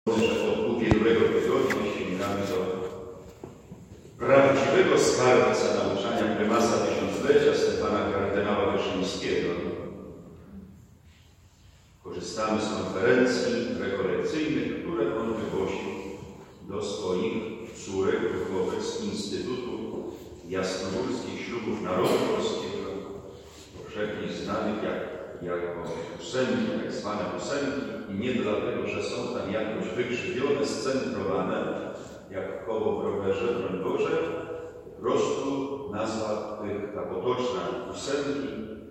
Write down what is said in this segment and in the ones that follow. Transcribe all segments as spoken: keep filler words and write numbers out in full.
że od ubiegłego tygodnia sięgamy do prawdziwego skarbca nauczania prymasa tysiąclecia Stefana kardynała Wyszyńskiego. Korzystamy z konferencji rekolekcyjnych, które on wygłosił do swoich córek duchowych z Instytutu Jasnogórskich Ślubów Narodu Polskiego, powszechnie znanych jak, jako ósemki, tak zwane ósemki, i nie dlatego, że są tam jakoś wykrzywione, scentrowane, jak koło w rowerze, broń Boże, po prostu nazwa tych, ta potoczna ósemki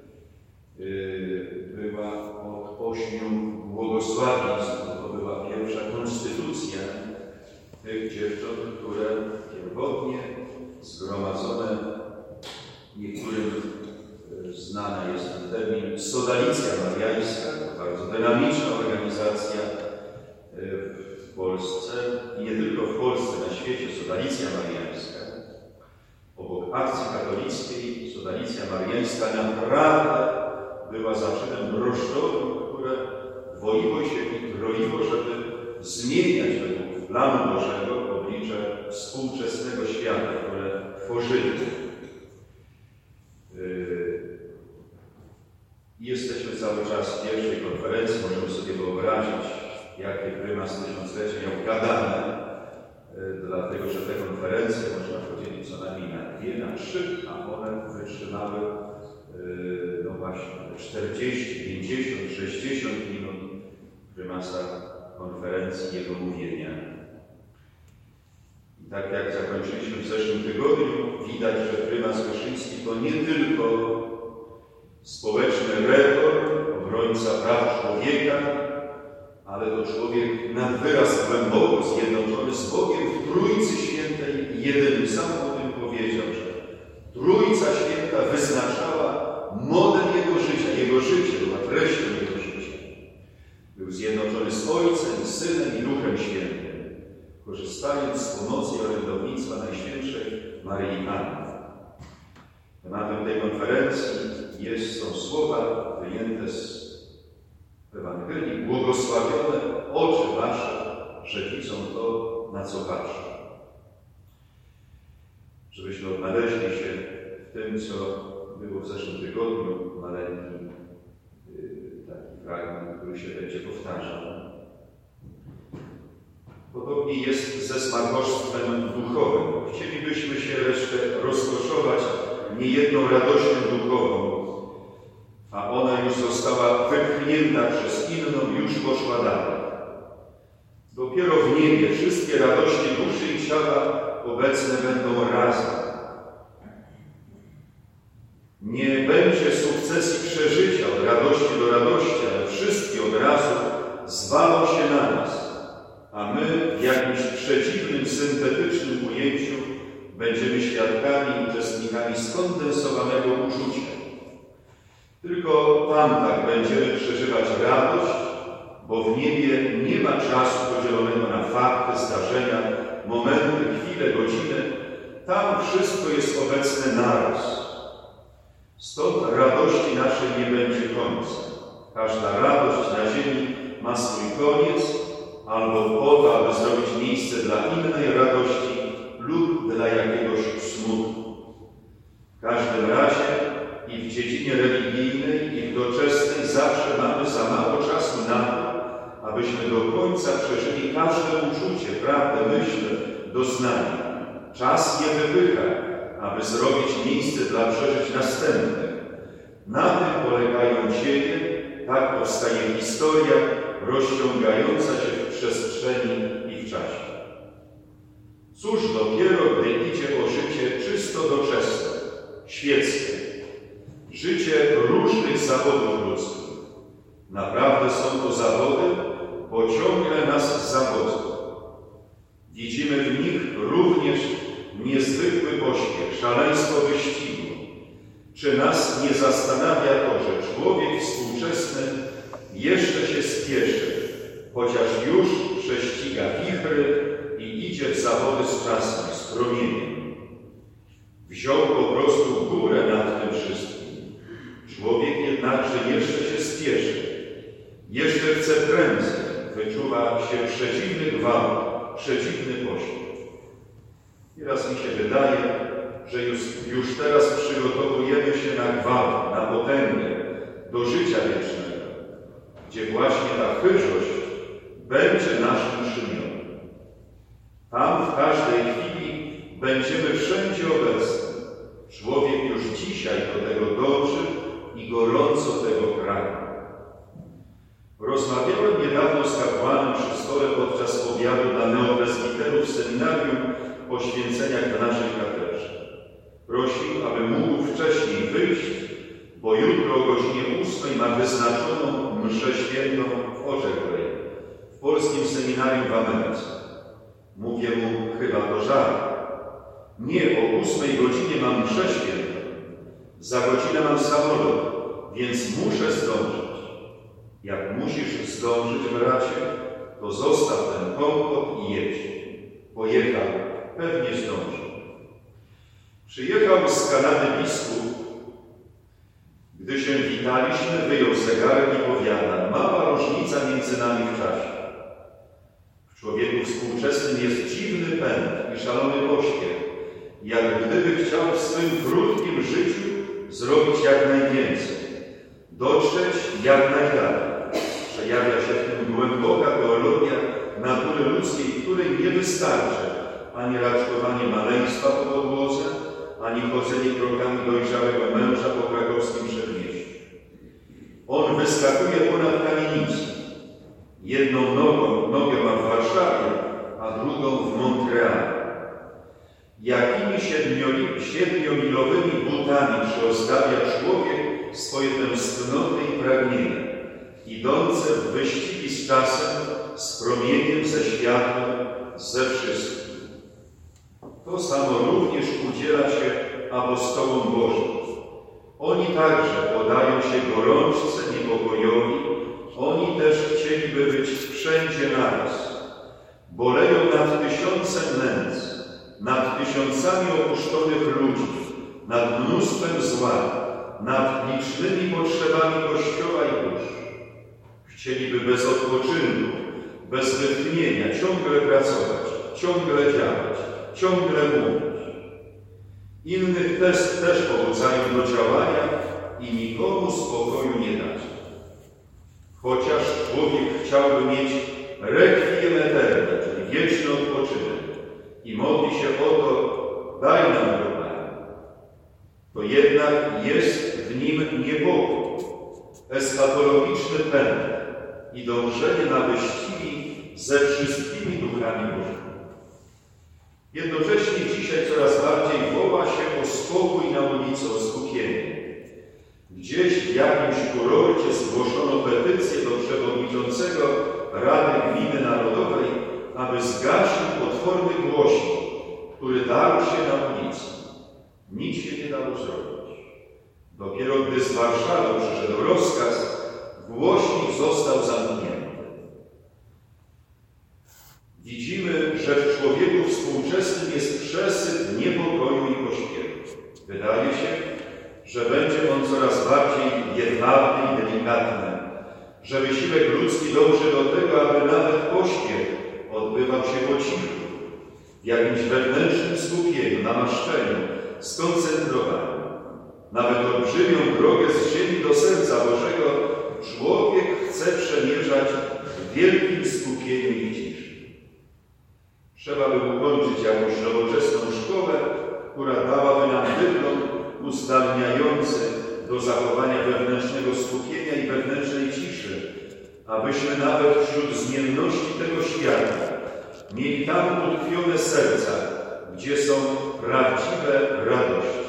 yy, była od ośmiu błogosławieństw. To była pierwsza konstytucja tych dziewcząt, które pierwotnie zgromadzone, niektórym znana jest ten termin Sodalicja Mariańska, to bardzo dynamiczna organizacja w Polsce i nie tylko w Polsce, na świecie. Sodalicja Mariańska, obok akcji katolickiej, Sodalicja Mariańska naprawdę była zaczynem drożdżowym, które dwoiło się i troiło, żeby zmieniać według planu Bożego oblicze współczesnego świata, które tworzyli. Jesteśmy cały czas w pierwszej konferencji. Możemy sobie wyobrazić, jakie prymas tysiąclecia miał gadane, dlatego że te konferencje można podzielić co najmniej na dwie, na trzy, a one wytrzymały no właśnie czterdzieści, pięćdziesiąt, sześćdziesiąt minut prymasa konferencji, jego mówienia. I tak jak zakończyliśmy w zeszłym tygodniu, widać, że prymas Wyszyński to nie tylko społeczny rektor, obrońca praw człowieka, ale to człowiek na wyraz głęboko zjednoczony z Bogiem w Trójcy Świętej i jedynym. Sam o tym powiedział, że Trójca Święta wyznaczała model jego życia. Jego życie była treścią jego życia. Był zjednoczony z Ojcem, Synem i Duchem Świętym, korzystając z pomocy i orędownictwa Najświętszej Maryi Panny. Tematem tej konferencji jest, są słowa wyjęte z Ewangelii: błogosławione oczy wasze, że widzą to, na co patrzą. Żebyśmy odnaleźli się w tym, co było w zeszłym tygodniu, maleńki taki fragment, który się będzie powtarzał. Podobnie jest ze smakoszstwem duchowym. Chcielibyśmy się jeszcze rozkoszować niejedną radością duchową, a ona już została wypchnięta przez inną, już poszła dalej. Dopiero w niebie wszystkie radości duszy i ciała obecne będą razem. Nie będzie sukcesji przeżycia od radości do radości, ale wszystkie od razu zwalą się na nas, a my w jakimś przeciwnym, syntetycznym ujęciu będziemy świadkami, uczestnikami skondensowanego uczucia. Tylko tam tak będziemy przeżywać radość, bo w niebie nie ma czasu podzielonego na fakty, zdarzenia, momenty, chwile, godziny. Tam wszystko jest obecne naraz. Stąd radości naszej nie będzie końca. Każda radość na ziemi ma swój koniec, albo po to, aby zrobić miejsce dla innej radości lub dla jakiegoś smutku. W każdym razie i w dziedzinie religijnej, i w doczesnej zawsze mamy za mało czasu na to, abyśmy do końca przeżyli każde uczucie, prawdę, myśl, doznanie. Czas je wypycha, aby zrobić miejsce dla przeżyć następnych. Na tym polegają dzieje, tak powstaje historia rozciągająca się w przestrzeni i w czasie. Cóż dopiero, gdy idzie o życie czysto doczesne, świeckie, życie różnych zawodów ludzkich. Naprawdę są to zawody, bo ciągle nas zawodzą. Widzimy w nich również niezwykły pośpiech, szaleństwo wyścigu. Czy nas nie zastanawia to, że człowiek współczesny jeszcze się spieszy, chociaż już prześciga wichry i idzie w zawody z czasem, z promieniem. Wziął po prostu górę nad tym wszystkim. Człowiek jednakże jeszcze się spieszy, jeszcze chce prędzej, wyczuwa się przeciwny gwałt, przedziwny pośpiech. Nieraz mi się wydaje, że już, już teraz przygotowujemy się na gwałt, na potęgę, do życia wiecznego, gdzie właśnie ta chyżość będzie naszym szymionem. Tam w każdej chwili będziemy wszędzie obecni. Człowiek już dzisiaj do tego dąży i gorąco tego pragnie. Rozmawiałem niedawno z kapłanem przy stole podczas obiadu dla neopresbiterów w seminarium poświęceniach w naszej katedrze. Prosił, aby mógł wcześniej wyjść, bo jutro o godzinie ósmej ma wyznaczoną mszę świętą w Orzechwej, w polskim seminarium w Ameryce. Mówię mu, chyba to żart. Nie, o ósmej godzinie mam mszę świętą. Za godzinę mam samolot, więc muszę zdążyć. Jak musisz zdążyć, bracie, to zostaw ten kompot i jedź. Pojechał, pewnie zdążył. Przyjechał z Kanady biskup. Gdy się witaliśmy, wyjął zegarek i powiada, mała różnica między nami w czasie. W człowieku współczesnym jest dziwny pęd i szalony pośpiech, jak gdyby chciał w swym krótkim życiu zrobić jak najwięcej, dotrzeć jak najdalej. Przejawia się w tym głęboka teologia natury ludzkiej, której nie wystarczy ani raczkowanie maleństwa po podłodze, ani chodzenie krokami dojrzałego męża po krakowskim przedmieściu. On wyskakuje ponad kamienicę. Jedną nogą, nogę ma w Warszawie, a drugą w Montrealu. Jakimi siedmiomilowymi butami przyozdabia człowiek swoje tęsknoty i pragnienia, idące w wyścigi z czasem, z promieniem, ze światłem, ze wszystkim. To samo również udziela się apostołom Bożym. Oni także podają się gorączce, niepokojowi, oni też chcieliby być wszędzie naraz. Boleją nad tysiącem nędz, nad tysiącami opuszczonych ludzi, nad mnóstwem zła, nad licznymi potrzebami Kościoła i dusz. Chcieliby bez odpoczynku, bez wytchnienia ciągle pracować, ciągle działać, ciągle mówić. Innych też, też pobudzają do działania i nikomu spokoju nie dać. Chociaż człowiek chciałby mieć requiem aeterne, czyli wieczny odpoczynek i modli się o to, daj nam go, Panie, to jednak jest w nim niepokój, eschatologiczny pęd i dążenie na wyścigi ze wszystkimi duchami Bożymi. Jednocześnie dzisiaj coraz bardziej woła się o spokój na ulicy, o skupienie. Gdzieś w jakimś kurorcie zgłoszono petycję do przewodniczącego Rady Gminy Narodowej, aby zgasił potworny głośnik, który darł się na ulicy. Nic się nie dało zrobić. Dopiero gdy z Warszawy przyszedł rozkaz, głośnik został zamknięty. Widzimy, że w człowieku współczesnym jest przesyt niepokoju i pośpiechu. Wydaje się, że będzie on coraz bardziej jedwabny i delikatny, że wysiłek ludzki dąży do tego, aby nawet pośpiech odbywał się po cichu, w jakimś wewnętrznym skupieniu, namaszczeniu, skoncentrowaniu. Nawet olbrzymią drogę z ziemi do serca Bożego człowiek chce przemierzać w wielkim skupieniu i ciszy. Trzeba by ukończyć jakąś nowoczesną szkołę, która dałaby nam dyplom uzdalniający do zachowania wewnętrznego skupienia i wewnętrznej ciszy, abyśmy nawet wśród zmienności tego świata mieli tam utkwione serca, gdzie są prawdziwe radości.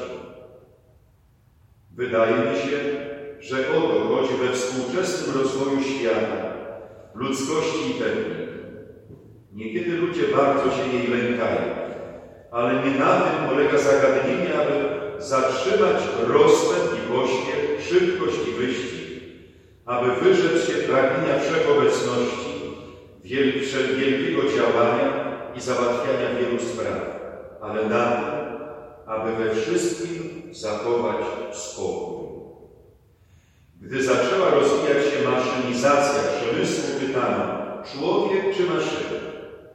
Wydaje mi się, że o to chodzi we współczesnym rozwoju świata, ludzkości i techniki. Niekiedy ludzie bardzo się jej lękają, ale nie na tym polega zagadnienie, aby zatrzymać rozpęd i pośpiech, szybkość i wyścig, aby wyrzec się pragnienia wszechobecności, wielkiego działania i załatwiania wielu spraw, ale na tym, aby we wszystkim zachować spokój. Gdy zaczęła rozwijać się maszynizacja przemysłu, pytano, człowiek czy maszyna?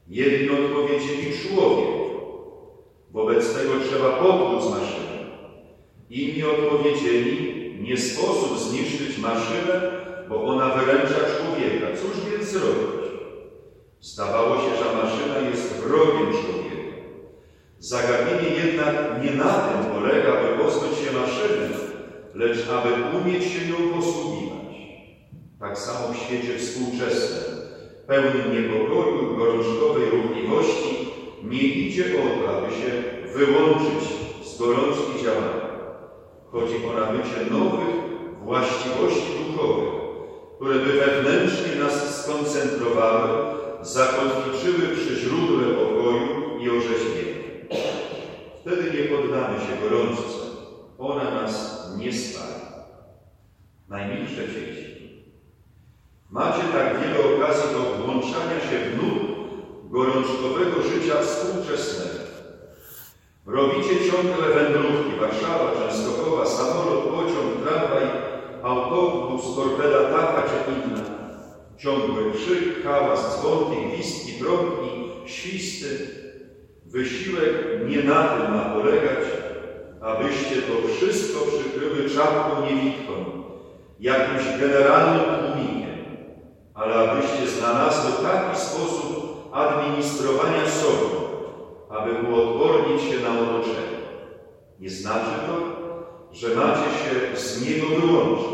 Jedni odpowiedzieli człowiek. Wobec tego trzeba potłuc maszynę. Inni odpowiedzieli, nie sposób zniszczyć maszynę, bo ona wyręcza człowieka. Cóż więc zrobić? Zdawało się, że maszyna jest wrogiem człowieka. Zagadnienie jednak nie na tym polega, by pozbyć się maszyny, lecz aby umieć się nią posługiwać. Tak samo w świecie współczesnym, pełnym niepokoju i gorączkowej ruchliwości, nie idzie o to, aby się wyłączyć z gorączki działania. Chodzi o nabycie nowych właściwości duchowych, które by wewnętrznie nas skoncentrowały, zakotwiczyły przy źródle pokoju i orzeźwienia. Wtedy nie poddamy się gorączce. Ona nas nie spali. Najmilsze dzieci, macie tak wiele okazji do włączania się w nurt gorączkowego życia współczesnego. Robicie ciągle wędrówki, Warszawa, Częstochowa, samolot, pociąg, tramwaj, autobus, torpeda taka czy inna. Ciągły krzyk, hałas, dzwonki, gwizdki, trąbki, świsty. Wysiłek nie na tym ma polegać, abyście to wszystko przykryły czapką niewidką, jakimś generalnym tłumikiem, ale abyście znalazły taki sposób administrowania sobą, aby uodpornić się na otoczenie. Nie znaczy to, że macie się z niego wyłączyć.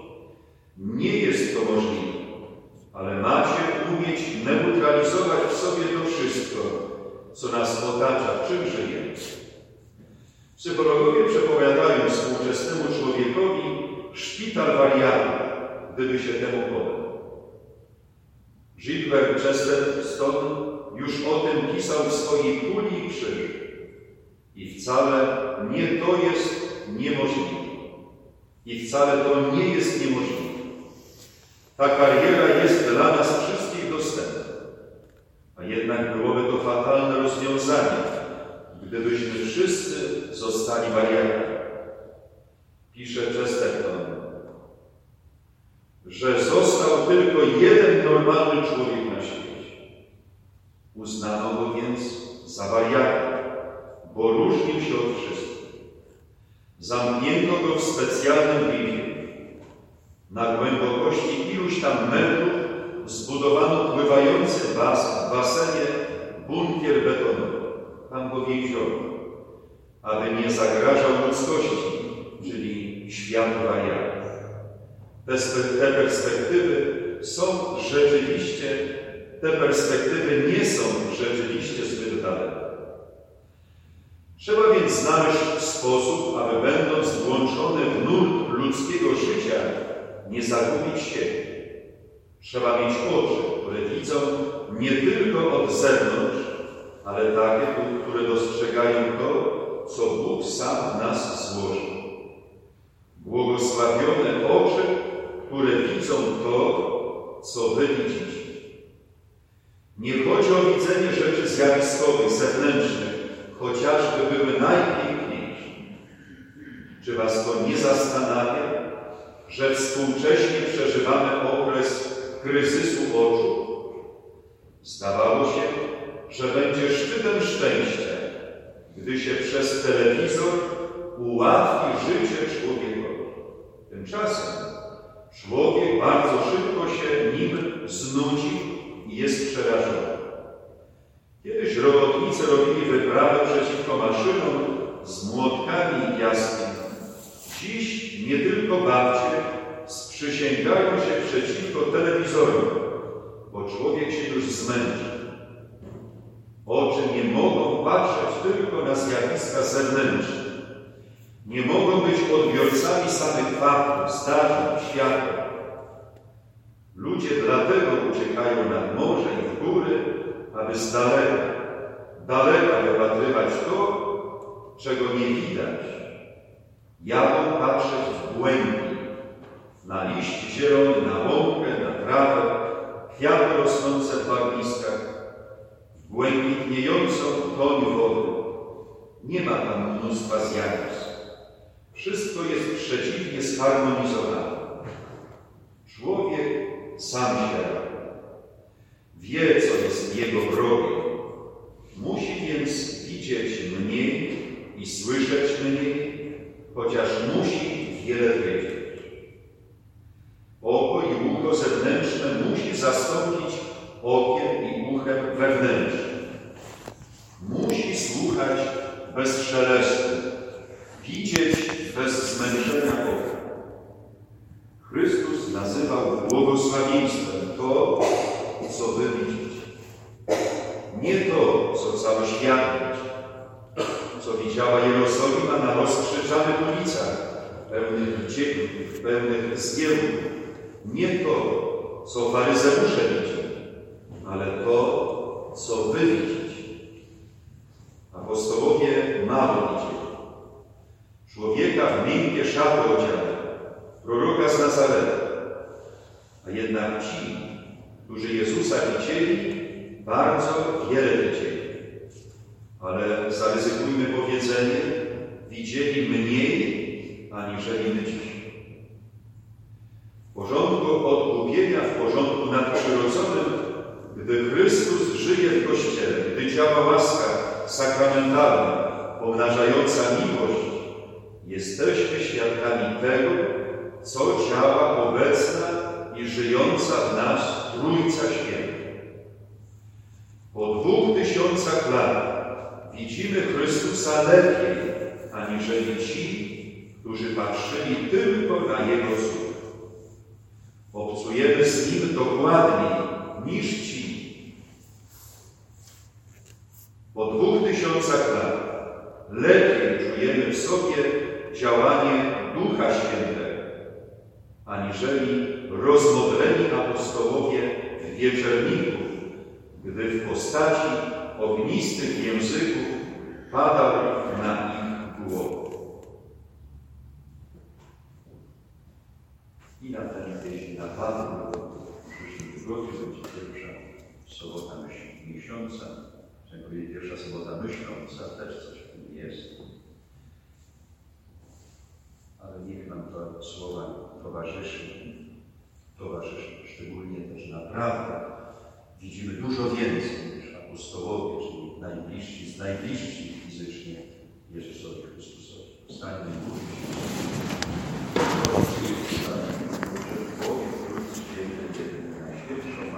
Nie jest to możliwe, ale macie umieć neutralizować w sobie to wszystko, co nas otacza, w czym żyjemy. Psychologowie przepowiadają współczesnemu człowiekowi szpital wariatów, gdyby się temu podał. Gilbert Chesterton już o tym pisał w swojej Kuli i Krzyży. I wcale nie to jest niemożliwe. I wcale to nie jest niemożliwe. Ta kariera jest dla nas wszystkich dostępna. A jednak byłoby to fatalne rozwiązanie, gdybyśmy wszyscy zostali wariatami. Pisze Chesterton, że został tylko jeden normalny człowiek na świecie. Uznano go więc za wariata, bo różnił się od wszystkich. Zamknięto go w specjalnym więzieniu. Na głębokości iluś tam metrów zbudowano pływający bas, w basenie bunkier betonowy. Tam go więziono, aby nie zagrażał ludzkości, czyli światu wariatów. Te, te perspektywy są rzeczywiście, te perspektywy nie są rzeczywiście zbyt daleko. Trzeba więc znaleźć sposób, aby będąc włączony w nurt ludzkiego życia, nie zagubić siebie. Trzeba mieć oczy, które widzą nie tylko od zewnątrz, ale takie, które dostrzegają to, co Bóg sam w nas złożył. Błogosławione oczy, które widzą to, co wy widzicie. Nie chodzi o widzenie rzeczy zjawiskowych, zewnętrznych, chociażby były najpiękniejsze. Czy was to nie zastanawia, że współcześnie przeżywamy okres kryzysu oczu? Zdawało się, że będzie szczytem szczęścia, gdy się przez telewizor ułatwi życie człowiekowi. Tymczasem człowiek bardzo szybko się nim znudził i jest przerażony. Kiedyś robotnicy robili wyprawę przeciwko maszynom z młotkami i piaskiem. Dziś nie tylko babcie sprzysięgają się przeciwko telewizorom, bo człowiek się już zmęczył. Oczy nie mogą patrzeć tylko na zjawiska zewnętrzne. Nie mogą być odbiorcami samych faktów, zdarzeń, świata. Ludzie dlatego uciekają nad morze i w góry, aby z daleka, daleka wypatrywać to, czego nie widać. Jadą patrzeć w głębi, na liść zielony, na łąkę, na trawę, kwiaty rosnące w bagniskach, w błękitniejącą toń wody. Nie ma tam mnóstwa zjawisk. Wszystko jest przeciwnie zharmonizowane. Człowiek sam się radzi. Wie, co jest jego wrogiem. Musi więc widzieć mniej i słyszeć mniej, chociaż musi wiele wiedzieć. Oko i ucho zewnętrzne musi zastąpić okiem i uchem wewnętrznym. Musi słuchać bez szelestu, widzieć bez zmęczenia oka. Chrystus nazywał błogosławieństwem to, co wy widzicie. Nie to, co cały świat widzi, co widziała Jerozolima na rozkrzyczanych ulicach, pełnych dzieków, pełnych zgiełków. Nie to, co faryzeusze widzą, ale to, co wy widzicie. Apostołowie mało widzieli. Człowieka w miękkie szaty odziane, proroka z Nazaretu. A jednak ci, którzy Jezusa widzieli, bardzo wiele widzieli. Ale zaryzykujmy powiedzenie, widzieli mniej, aniżeli my dziś. W porządku odkupienia, w porządku nadprzyrodzonym, gdy Chrystus żyje w Kościele, gdy działa łaska sakramentalna, pomnażająca miłość, jesteśmy świadkami tego, co działa obecna i żyjąca w nas Trójca Święta. Po dwóch tysiącach lat widzimy Chrystusa lepiej, aniżeli ci, którzy patrzyli tylko na Jego cud. Obcujemy z Nim dokładniej niż ci. Po dwóch tysiącach lat lepiej czujemy w sobie działanie Ducha Świętego, aniżeli rozmodleni apostołowie w wieczerniku, gdy w postaci ognistych języków padał na ich głowę. I na ten pieśń na Panu w przyszłym tygodniu będzie pierwsza sobota myśl miesiąca. Dziękuję, pierwsza sobota myśląca, też coś w tym jest. Ale niech nam to słowa towarzyszy, towarzyszy szczególnie też naprawdę. Widzimy dużo więcej niż apostołowie, czyli najbliżsi z najbliższych fizycznie Jezusowi Chrystusowi. Stańmy